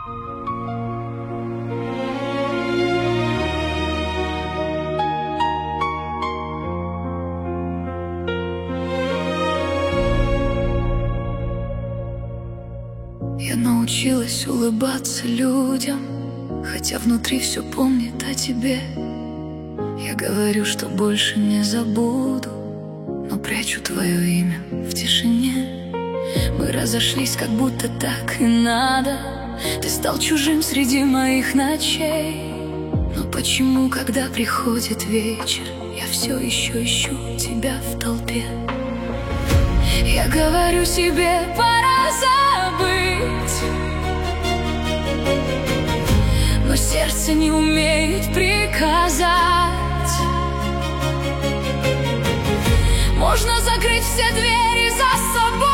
Я научилась улыбаться людям, хотя внутри все помнит о тебе. Я говорю, что больше не забуду, но прячу твое имя в тишине. Мы разошлись, как будто так и надо. Ты стал чужим среди моих ночей. Но почему, когда приходит вечер, я все еще ищу тебя в толпе? Я говорю себе, пора забыть, но сердце не умеет приказать. Можно закрыть все двери за собой,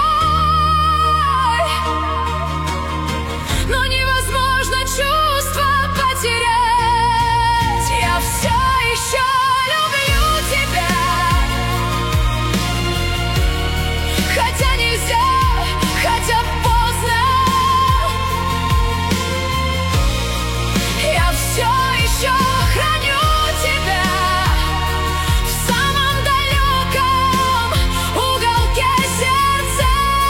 но невозможно чувства потерять. Я все еще люблю тебя, хотя нельзя, хотя поздно. Я все еще храню тебя в самом далеком уголке сердца.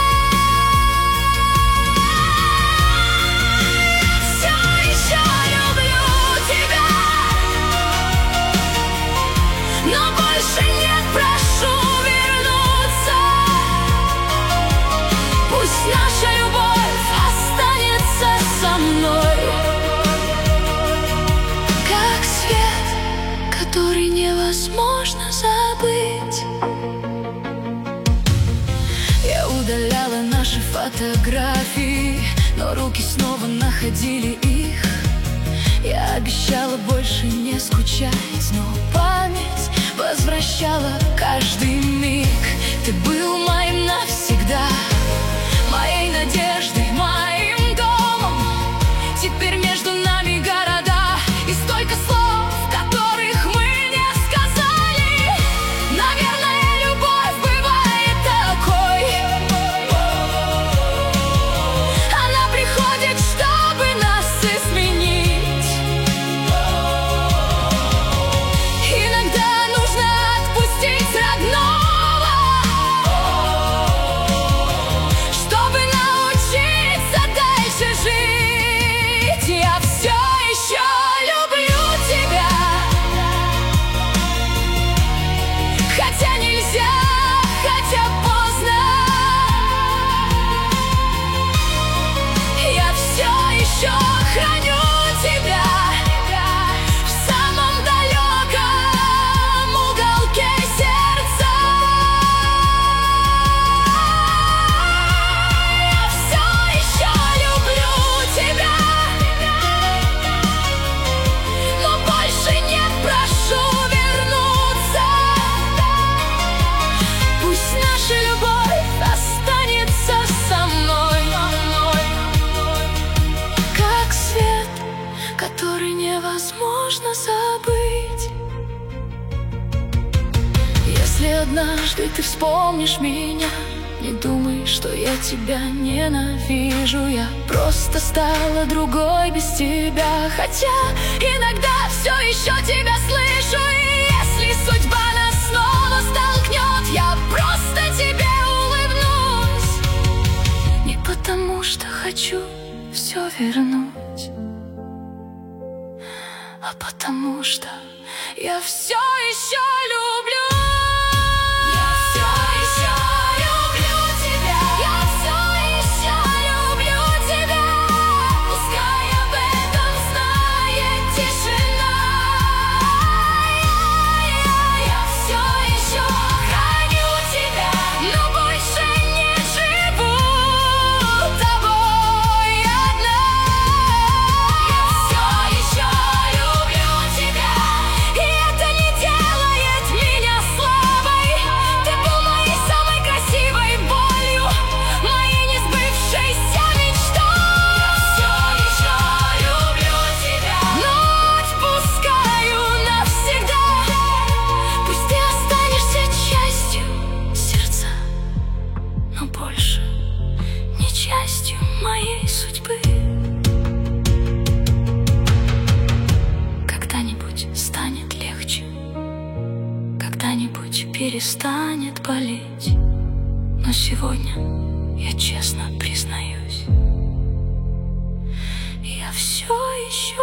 Все еще люблю тебя, но больше нет, прошу вернуться. Пусть наша любовь останется со мной, как свет, который невозможно забыть. Я удаляла наши фотографии, но руки снова находили их. Я обещала больше не скучать, но память возвращала каждый миг. Ты был моим навсегда, моей надеждой, моим домом. Теперь между нами города и столько слов, которых мы не сказали. Наверное, любовь бывает такой. Она приходит, чтобы нас изменить. Иногда нужно отпустить родного, чтобы научиться дальше жить. Я все еще люблю тебя, хотя нельзя, хотя поздно. Я все еще храню тебя в самом далеком уголке сердца. Я все еще люблю тебя, но больше нет, прошу вернуться. Пусть наша любовь останется со мной, как свет, который невозможно забыть. Если однажды ты вспомнишь меня, не думай, что я тебя ненавижу. Я просто стала другой без тебя, хотя иногда все еще тебя слышу. И если судьба нас снова столкнет, я просто тебе улыбнусь. Не потому что хочу все вернуть, а потому что я все еще люблю. Я все еще люблю тебя, я все еще люблю тебя. Пускай об этом знает тишина. Я все еще храню тебя, но больше не живу тобой одна. Я все еще люблю тебя, и это не делает меня слабой. Ты был моей самой красивой болью, моей несбывшейся мечтой. Я все еще люблю тебя, но отпускаю навсегда. Пусть ты останешься частью сердца, но больше не частью моей судьбы. перестанет болеть. Но сегодня я честно признаюсь, я все еще